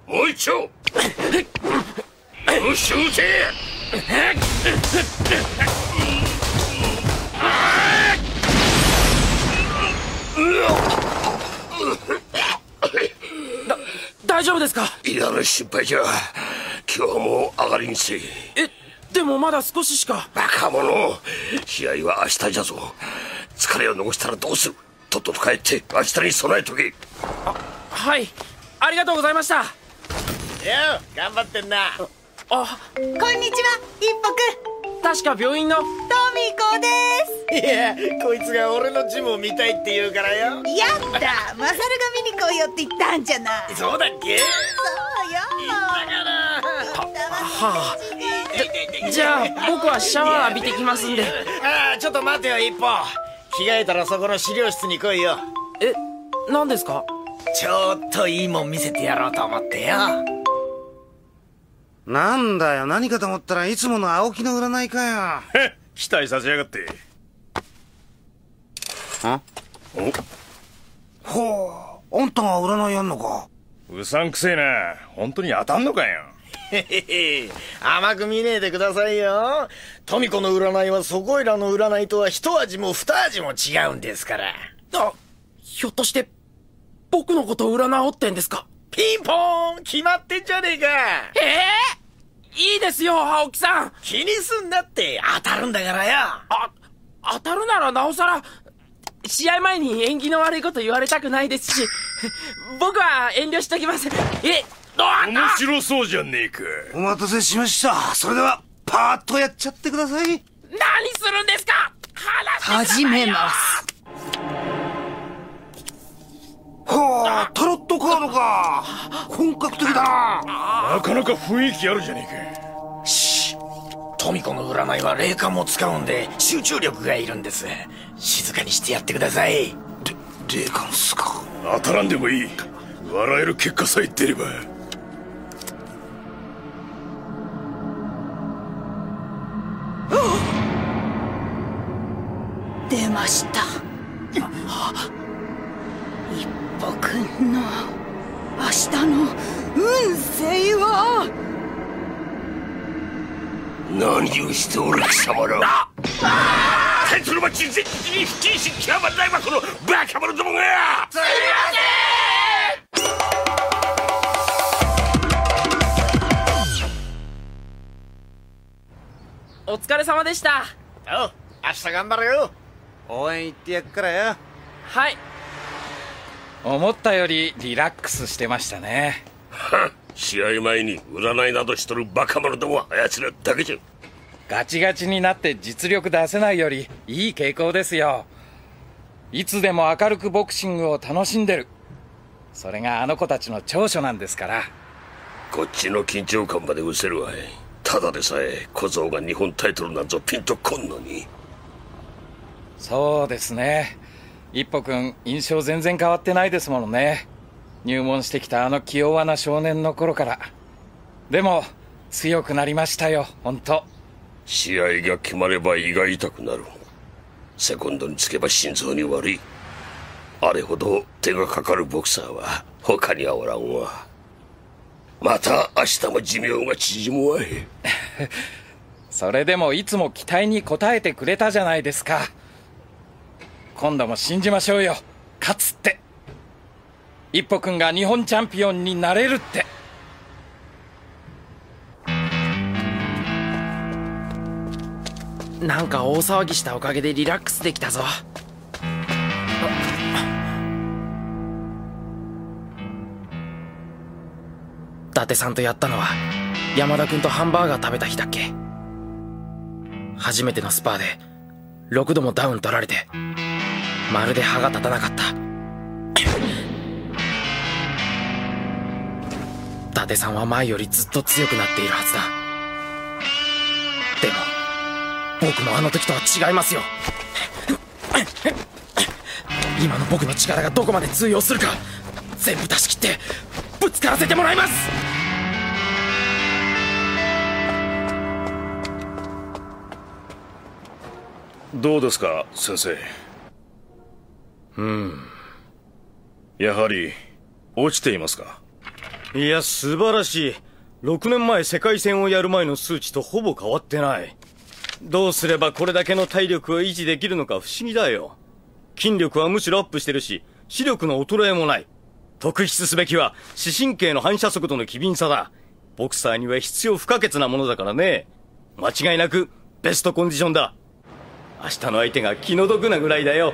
もう一丁。よし撃て。 大丈夫ですか？ 嫌な心配じゃ。今日はもう上がりにせい。 でもまだ少ししか。 バカ者。試合は明日じゃぞ。疲れを残したらどうする。とっとと帰って明日に備えとけ。 はい、ありがとうございました。よう、頑張ってんな。 こんにちは、一歩くん。 確か病院のトミコです。 いや、こいつが俺のジムを見たいって言うからよ。 やった、マサルが見に来いよって言ったんじゃない。 そうだっけ？ そうよ。 言ったかな。 はあ。じゃあ僕はシャワー浴びてきますんで。 ああ、ちょっと待てよ、一歩。着替えたらそこの資料室に来いよ。 何ですか？ ちょっといいもん見せてやろうと思ってよ。 なんだよ、何かと思ったらいつもの青木の占いかよ。 期待させやがって。 ほう、あんたが占いやんのか。 うさんくせえな。本当に当たんのかよ。 へへへ、甘く見ねえでくださいよ。トミコの占いはそこいらの占いとは一味も二味も違うんですから。 ひょっとして僕のことを占おうってんですか？ ピンポーン、決まってんじゃねえか。 いいですよ、青木さん。 気にすんなって、当たるんだからよ。 当たるならなおさら。試合前に縁起の悪いこと言われたくないですし、僕は遠慮しときます。 面白そうじゃねえか。 お待たせしました。それではパーッとやっちゃってください。 何するんですか？ 始めます。 はあ、タロットカードか。本格的だな。 なかなか雰囲気あるじゃねえか。 シッ、トミコの占いは霊感も使うんで集中力がいるんです。静かにしてやってください。 霊感っすか。 当たらんでもいい。笑える結果さえ出れば。 出ました。一歩くんの明日の運勢は。 何をしておる貴様ら。タイトルマッチ全日に不謹慎極まらないわ、このバカ者どもが。 すいまお疲れ様でした。 せん。おう、明日頑張れよ。 応援行ってやっからよ。 はい。 思ったよりリラックスしてましたね。 試合前に占いなどしとるバカ者どもはあやつらだけじゃ。 ガチガチになって実力出せないよりいい傾向ですよ。いつでも明るくボクシングを楽しんでる。それがあの子たちの長所なんですから。 こっちの緊張感まで失せるわい。ただでさえ小僧が日本タイトルなんぞピンとこんのに。 そうですね。一歩くん印象全然変わってないですものね。入門してきたあの気弱な少年の頃から。でも強くなりましたよ、本当。 試合が決まれば胃が痛くなる。セコンドにつけば心臓に悪い。あれほど手がかかるボクサーは他にはおらんわ。また明日も寿命が縮むわい。 それでもいつも期待に応えてくれたじゃないですか。今度も信じましょうよ、勝つって。一歩くんが日本チャンピオンになれるって。 なんか大騒ぎしたおかげでリラックスできたぞ。伊達さんとやったのは山田君とハンバーガー食べた日だっけ。初めてのスパーで6度もダウン取られてまるで歯が立たなかった。伊達さんは前よりずっと強くなっているはずだ。でも僕もあの時とは違いますよ。今の僕の力がどこまで通用するか全部出し切ってぶつからせてもらいます。 どうですか、先生。 やはり落ちていますか。 いや、素晴らしい。6年前世界戦をやる前の数値とほぼ変わってない。どうすればこれだけの体力を維持できるのか不思議だよ。筋力はむしろアップしてるし、視力の衰えもない。特筆すべきは視神経の反射速度の機敏さだ。ボクサーには必要不可欠なものだからね。間違いなくベストコンディションだ。明日の相手が気の毒なぐらいだよ。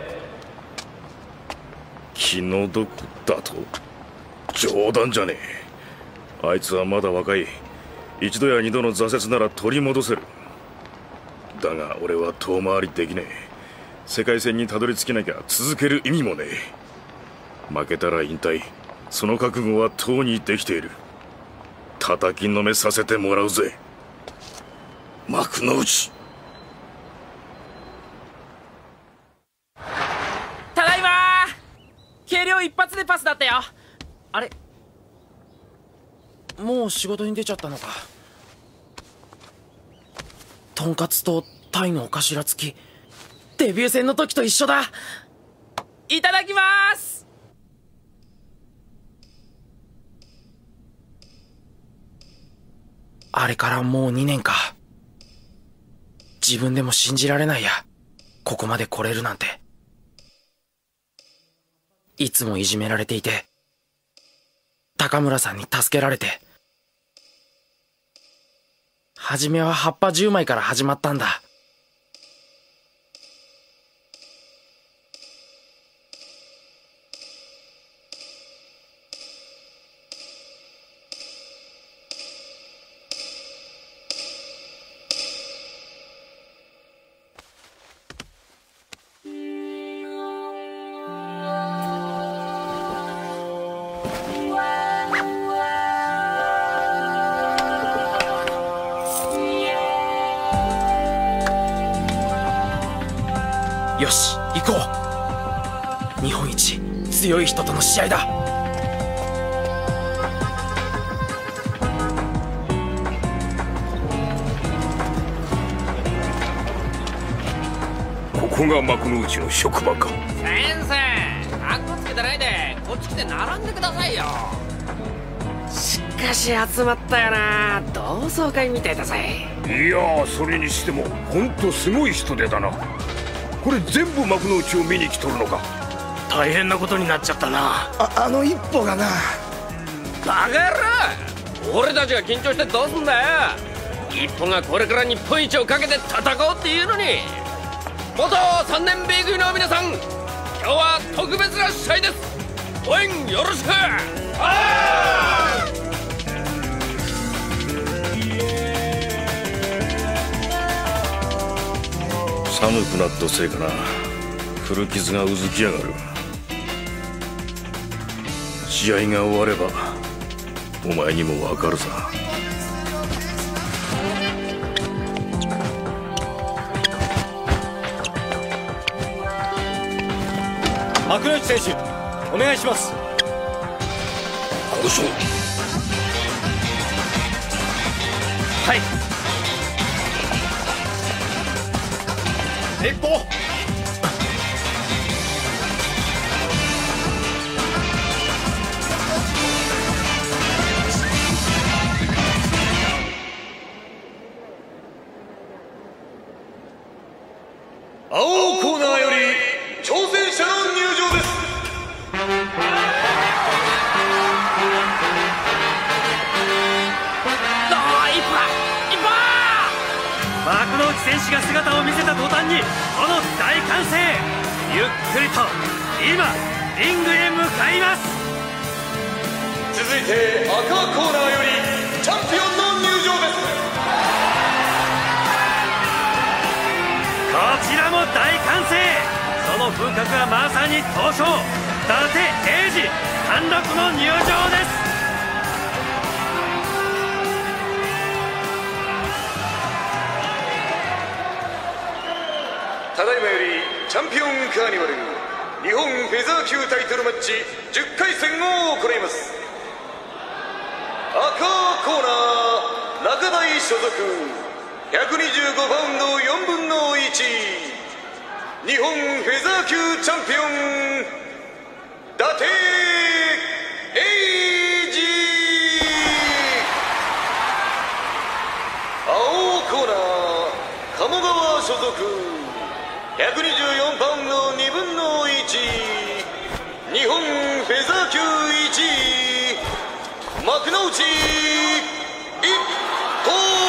気の毒だと？冗談じゃねえ。あいつはまだ若い。一度や二度の挫折なら取り戻せる。だが俺は遠回りできねえ。世界戦にたどり着けなきゃ続ける意味もねえ。負けたら引退。その覚悟はとうにできている。叩きのめさせてもらうぜ、幕の内。 ただいまー。軽量一発でパスだったよ。あれ、もう仕事に出ちゃったのか。とんかつとタイのお頭付き、デビュー戦の時と一緒だ。いただきまーす。あれからもう2年か。自分でも信じられないや、ここまで来れるなんて。いつもいじめられていて、高村さんに助けられて、初めは葉っぱ10枚から始まったんだ。よし、行こう。日本一強い人との試合だ。 ここが幕の内の職場か。 先生、カッコつけてないでこっち来て並んでくださいよ。しかし集まったよな、同窓会みたいだぜ。 いやー、それにしてもほんとすごい人出だな。これ全部幕の内を見に来とるのか。 大変なことになっちゃったな。あの一歩がな。 バカ野郎、俺たちが緊張してどうすんだよ。一歩がこれから日本一をかけて戦おうっていうのに。元3年 B 組の皆さん、今日は特別な試合です。応援よろしく。 寒くなったせいかな、古傷がうずきやがる。試合が終わればお前にもわかるさ。 幕内選手、お願いします。 交渉。 はい。鉄砲。 青コーナーより挑戦者の入場です。 幕内選手が姿を見せた途端にこの大歓声。ゆっくりと今リングへ向かいます。 続いて赤コーナーよりチャンピオンの入場です。 こちらも大歓声。その風格はまさに刀匠伊達英二貫禄の入場です。 ただいまよりチャンピオンカーニバル日本フェザー級タイトルマッチ10回戦を行います。赤コーナー中台所属125パウンド4分の1日本フェザー級チャンピオン伊達英二。 所属124パウンド2分の1日本フェザー級1位幕の内一頭。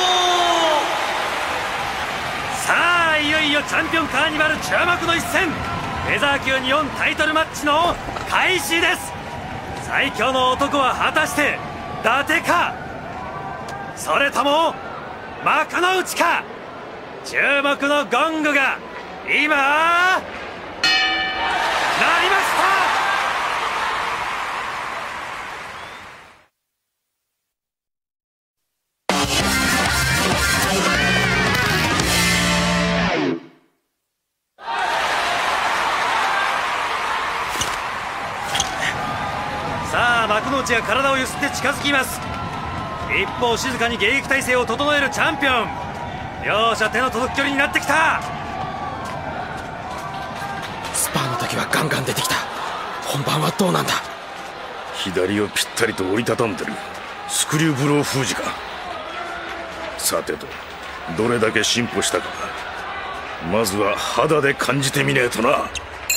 さあいよいよチャンピオンカーニバル注目の一戦、フェザー級日本タイトルマッチの開始です。最強の男は果たして伊達か、それとも幕の内か。注目のゴングが今鳴りました。さあ幕の内が体をゆすって近づきます。一方静かに迎撃態勢を整えるチャンピオン。両者手の届く距離になってきた。 スパーの時はガンガン出てきた。本番はどうなんだ。 左をぴったりと折りたたんでるスクリューブロー封じか。さてとどれだけ進歩したか、まずは肌で感じてみねえとな。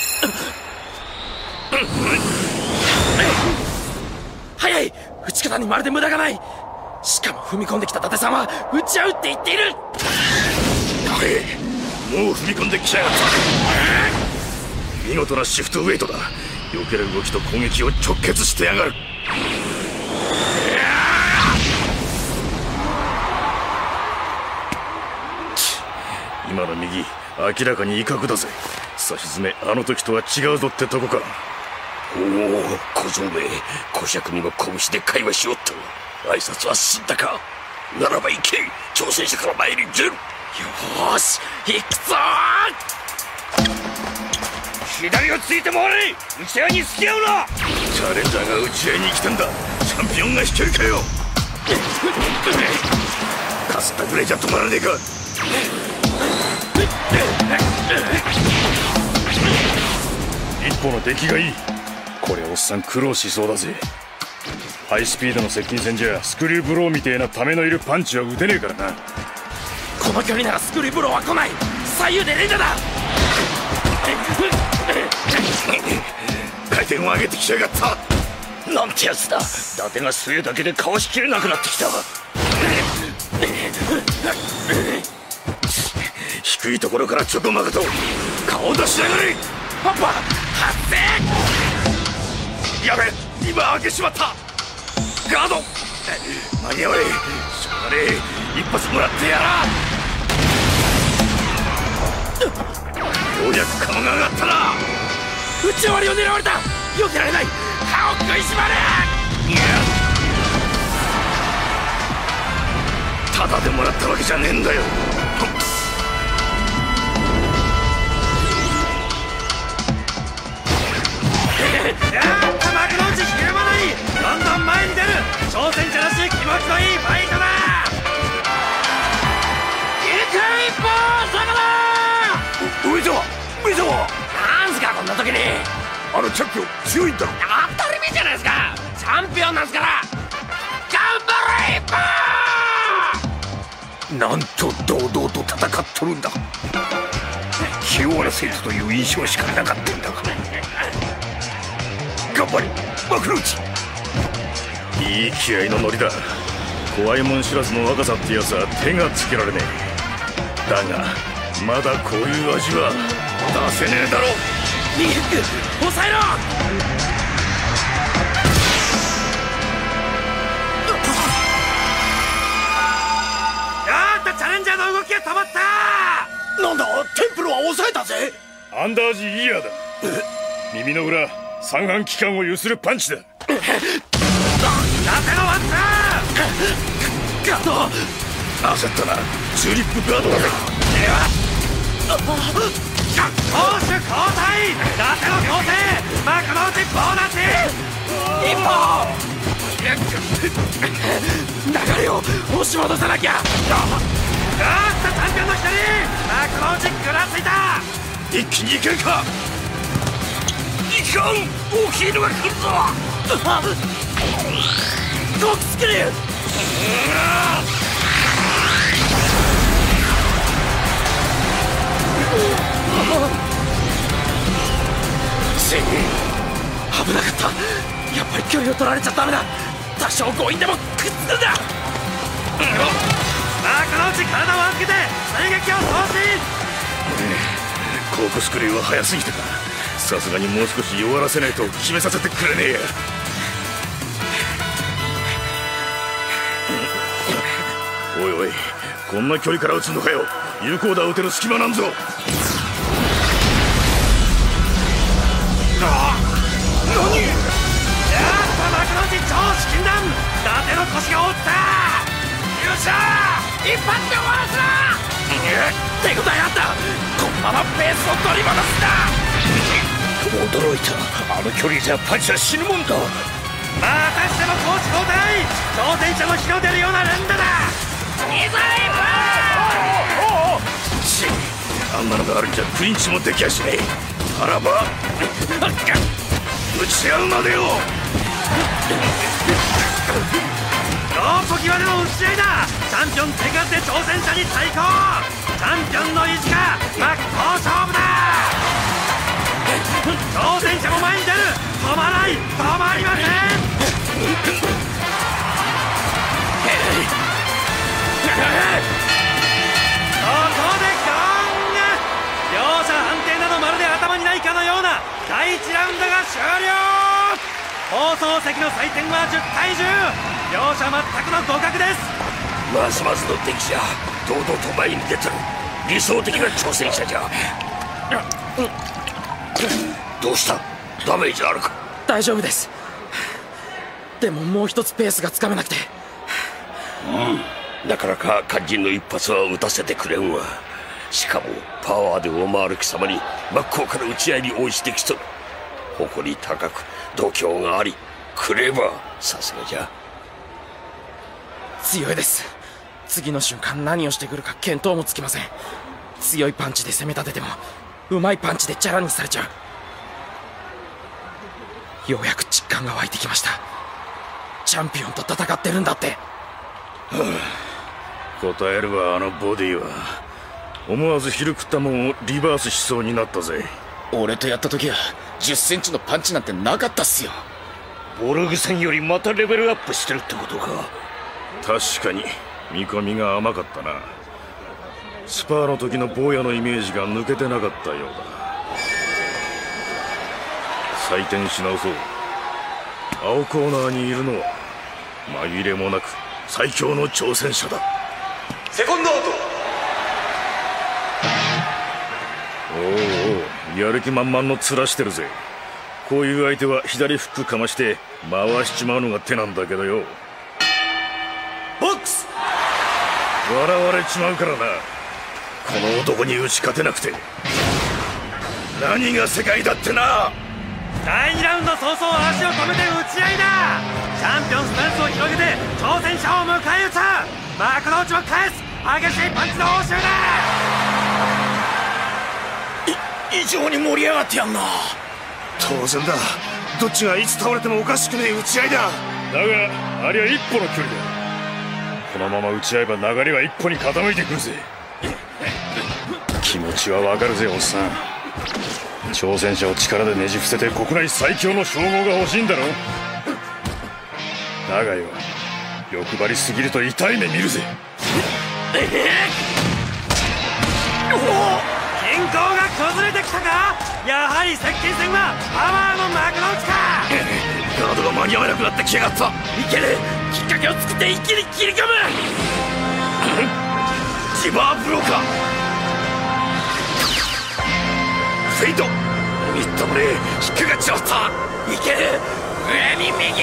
早い、打ち方にまるで無駄がない。しかも踏み込んできた伊達さんは打ち合うって言っている。 もう踏み込んできやがった。見事なシフトウェイトだ。避ける動きと攻撃を直結してやがる。今の右明らかに威嚇だぜ。差し詰めあの時とは違うぞってとこか。 おお、小僧め、小尺にも拳で会話しよった。挨拶は済んだか。ならば行け、挑戦者から前に出る。よーし、行くぞー。左をついて回れ。打ち合いに付き合うな。チャレンジャーが打ち合いに来てんだ。チャンピオンが引けるかよ。かすったぐらいじゃ止まらねえか。一歩の出来がいい。これおっさん苦労しそうだぜ。ハイスピードの接近戦じゃスクリューブローみてえなためのいるパンチは打てねえからな。 この距離ならスクリューブローは来ない。左右で連打だ。 回転を上げてきやがった。 なんてやつだ。伊達が末だけでかわしきれなくなってきた。 低いところからちょこまかと顔出しやがれ。 パパ発生。やべ、今開けしまった。ガード間に合わねえ。しょうがねえ、一発もらってやら。ようやく顔が上がったな。 打ち終わりを狙われた。避けられない。歯を食いしばれ。 ただでもらったわけじゃねえんだよ。 やった幕の内ひるまない。どんどん前に出る。挑戦者らしい気持ちのいいファイトだ。 一歩下がれ。 上様上様、 なんすかこんな時に。 あのチャンピオン強いんだろ。 当たり前じゃないですか。チャンピオンなんすから。頑張れ一歩。 なんと堂々と戦っとるんだ。気弱な生徒という印象しかなかったんだが。頑張り幕の内。 いい気合のノリだ。怖いもん知らずの若さってやつは手がつけられねえ。だがまだこういう味は出せねえだろ。 ミルク抑えろ。 チャレンジャーの動きが止まった。 なんだ、テンプルは抑えたぜ。 アンダージイヤーだ。耳の裏三半規管をゆするパンチだ。 伊達のワンガード。 焦ったな。チューリップガードだぜ。 攻守交代。伊達の攻勢。幕の内ボーナス一歩。流れを押し戻さなきゃ。 チャンピオンの一人幕の内食らついた。 一気にいけるか。いかん、大きいのが来るぞ。 コックスクリュー。 危なかった。やっぱり距離を取られちゃダメだ。多少強引でもくっつくんだ。 このうち体を預けて追撃を送信。 コークスクリューは早すぎたか。さすがにもう少し弱らせないと決めさせてくれねえや。おいおい、こんな距離から撃つのかよ。有効打撃てる隙間なんぞ。 何？幕の内超至近弾。伊達の腰が折った。よっしゃー、一発で終わらすな。 手応えあった。このままペースを取り戻すんだ。 驚いた。あの距離じゃパンチは死ぬもんだ。 またしてもコーチ交代。挑戦者の火の出るような連打だ。いざいチッ、あんなのがあるんじゃクリンチもできやしねえ。あらば打ち合うまでよ。 ロープ際での打ち合いだ。チャンピオン手数で挑戦者に対抗。チャンピオンの意地が真っ向勝負だ。挑戦者も前に出る。止まらない、止まりません。ここでゴング。両者判定などまるで頭にないかのような第1ラウンドが終了。放送席の採点は10対10。両者全くの互角です。 まずまずの出来じゃ。堂々と前に出てる。理想的な挑戦者じゃ。どうした？ダメージあるか？ 大丈夫です。でももう一つペースがつかめなくて。 なかなか肝心の一発は打たせてくれんわ。しかもパワーで上回る貴様に真っ向から打ち合いに応じてきとる。誇り高く度胸があり、クレバー。さすがじゃ。 強いです。次の瞬間何をしてくるか見当もつきません。強いパンチで攻め立ててもうまいパンチでチャラにされちゃう。ようやく実感が湧いてきました。チャンピオンと戦ってるんだって。 答えるわ。あのボディは思わず昼食ったもんをリバースしそうになったぜ。 俺とやった時は10センチのパンチなんてなかったっすよ。 ボルグ戦よりまたレベルアップしてるってことか。 確かに見込みが甘かったな。スパーの時の坊やのイメージが抜けてなかったようだ。採点し直そう。青コーナーにいるのは紛れもなく最強の挑戦者だ。 セコンドアウト。 おうおう、やる気満々の面してるぜ。こういう相手は左フックかまして回しちまうのが手なんだけどよ。 ボックス。 笑われちまうからな。この男に打ち勝てなくて何が世界だってな。 第2ラウンド早々足を止めて打ち合いだ。チャンピオンスタンスを広げて挑戦者を迎え撃つ。幕の内を返す。激しいパンチの応酬だ。 異常に盛り上がってやんな。 当然だ。どっちがいつ倒れてもおかしくねえ打ち合いだ。だがありゃ一歩の距離だ。このまま打ち合えば流れは一歩に傾いてくるぜ。気持ちはわかるぜおっさん。挑戦者を力でねじ伏せて国内最強の称号が欲しいんだろ。だがよ、欲張りすぎると痛い目見るぜ。 均衡が崩れてきたか。やはり接近戦はパワーの幕の内か。 ガードが間に合わなくなってきやがった。 いける。きっかけを作って一気に切り込む。 ジバーブローカー。フェイト。ミッドブレー引っかかっちまった。 いける。上に右。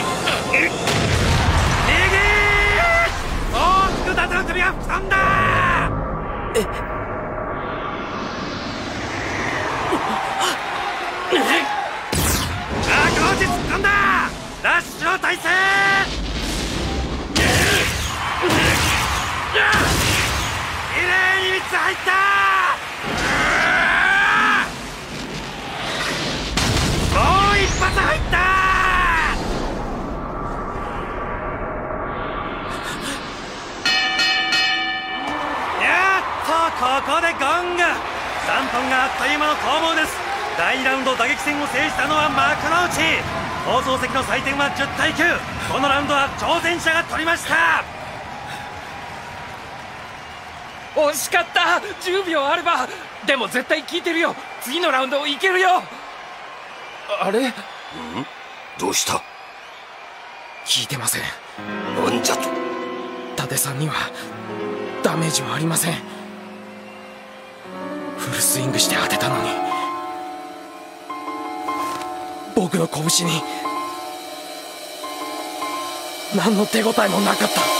大きく伊達の首が吹き飛んだ。幕内突っ込んだ。ラッシュの体勢。きれいに3つ入った。もう一発入った。やっとここでゴング。 3分があっという間の攻防です。第2ラウンド打撃戦を制したのは幕内。放送席の採点は10対9。このラウンドは挑戦者が取りました。 惜しかった。10秒あれば。でも絶対効いてるよ。次のラウンドいけるよ。あれ？ どうした？ 効いてません。 なんじゃと？ 伊達さんにはダメージはありません。フルスイングして当てたのに僕の拳に何の手応えもなかった。